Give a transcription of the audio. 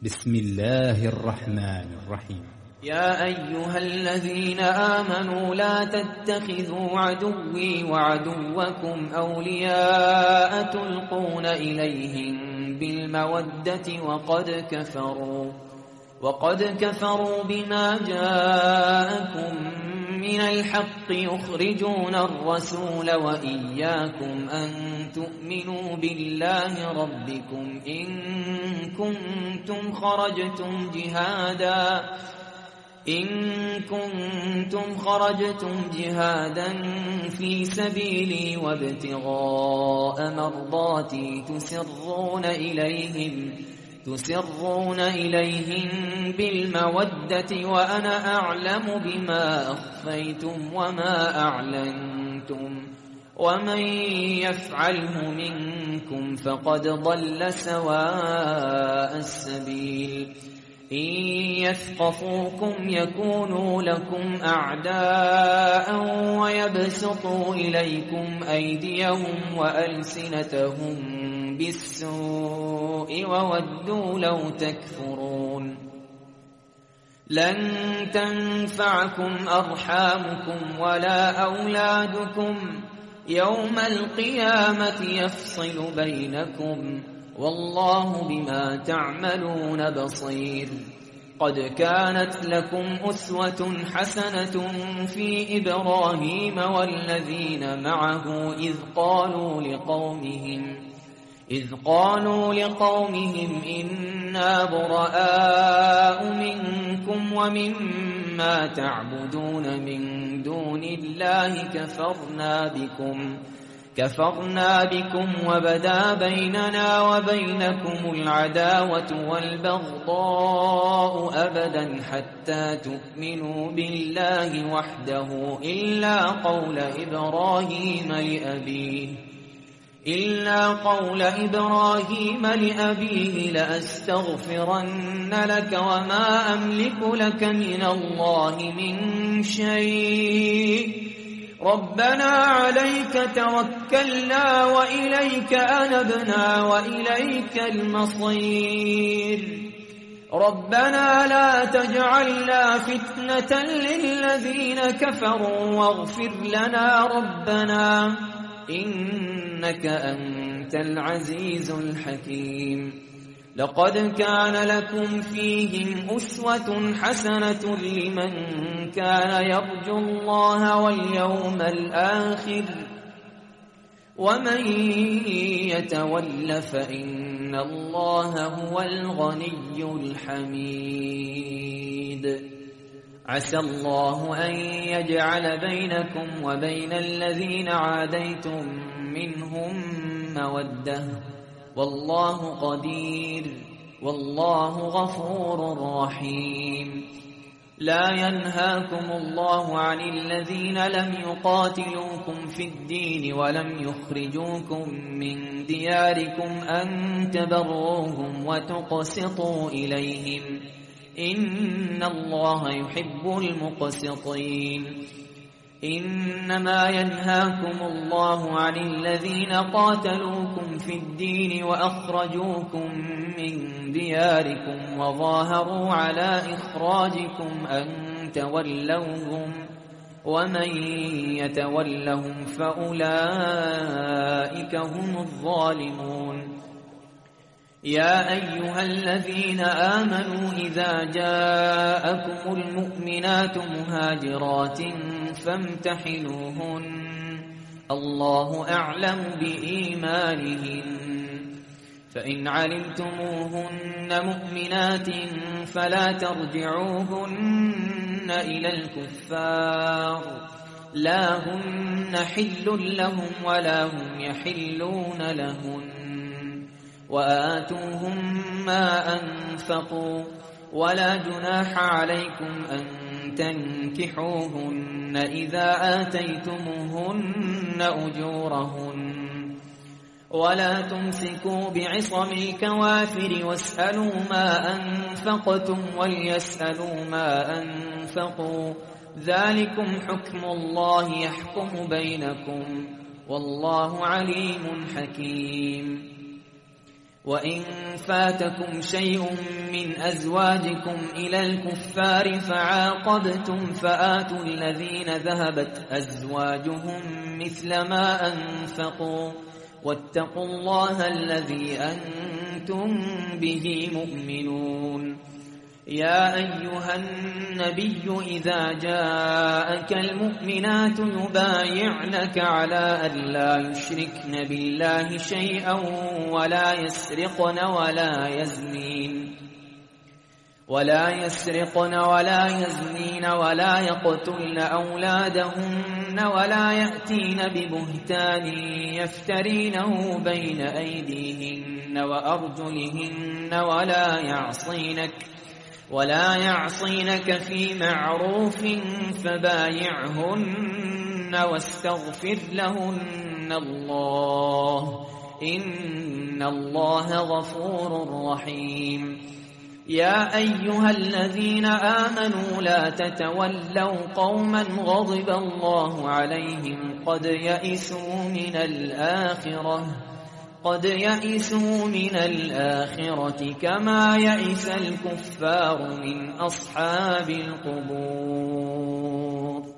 بسم الله الرحمن الرحيم. يا أيها الذين آمنوا لا تتخذوا عدوي وعدوكم أولياء تلقون إليهم بالمودة وقد كفروا بما جاءكم من الحق يخرجون الرسول وإياكم أن تؤمنوا بالله ربكم إن كنتم خرجتم جهادا في سبيلي وابتغاء مرضاتي تسرون إليهم بالمودة وأنا أعلم بما أخفيتم وما أعلنتم ومن يفعله منكم فقد ضل سواء السبيل إن يثقفوكم يكونوا لكم أعداء ويبسطوا إليكم أيديهم وألسنتهم بالسوء وودوا لو تكفرون لن تنفعكم أرحامكم ولا أولادكم يوم القيامة يفصل بينكم والله بما تعملون بصير قد كانت لكم أسوة حسنة في إبراهيم والذين معه إذ قالوا لقومهم إنا براء منكم ومما تعبدون من دون الله كفرنا بكم وبدا بيننا وبينكم العداوة والبغضاء أبدا حتى تؤمنوا بالله وحده إلا قول إبراهيم لأبيه لأستغفرن لك وما أملك لك من الله من شيء ربنا عليك توكلنا وإليك أنبنا وإليك المصير ربنا لا تجعلنا فتنة للذين كفروا واغفر لنا ربنا إنك أنت العزيز الحكيم لقد كان لكم فيهم أسوة حسنة لمن كان يرجو الله واليوم الآخر ومن يتول فإن الله هو الغني الحميد عسى الله أن يجعل بينكم وبين الذين عاديتم منهم مودة والله قدير والله غفور رحيم لا ينهاكم الله عن الذين لم يقاتلوكم في الدين ولم يخرجوكم من دياركم أن تبروهم وتقسطوا إليهم إن الله يحب المقسطين إنما ينهاكم الله عن الذين قاتلوكم في الدين وأخرجوكم من دياركم وظاهروا على إخراجكم أن تولوهم ومن يتولهم فأولئك هم الظالمون يا أيها الذين آمنوا إذا جاءكم المؤمنات مهاجرات فامتحنوهن الله أعلم بإيمانهن فإن علمتموهن مؤمنات فلا ترجعوهن إلى الكفار لا هن حل لهم ولا هم يحلون لهن وآتوهم ما أنفقوا ولا جناح عليكم أن تنكحوهن إذا آتيتموهن أجورهن ولا تمسكوا بعصم الكوافر واسألوا ما أنفقتم وليسألوا ما أنفقوا ذلكم حكم الله يحكم بينكم والله عليم حكيم وإن فاتكم شيء من أزواجكم إلى الكفار فعاقبتم فآتوا الذين ذهبت أزواجهم مثل ما أنفقوا واتقوا الله الذي أنتم به مؤمنون. يا أيها النبي إذا جاءك المؤمنات يبايعنك على أن لا يشركن بالله شيئا ولا يسرقن ولا يزنين ولا يقتلن أولادهن ولا يأتين ببهتان يفترينه بين أيديهن وأرجلهن ولا يعصينك في معروف فبايعهن واستغفر لهن الله إن الله غفور رحيم. يا أيها الذين آمنوا لا تتولوا قوما غضب الله عليهم قد يئسوا من الآخرة كما يئس الكفار من أصحاب القبور.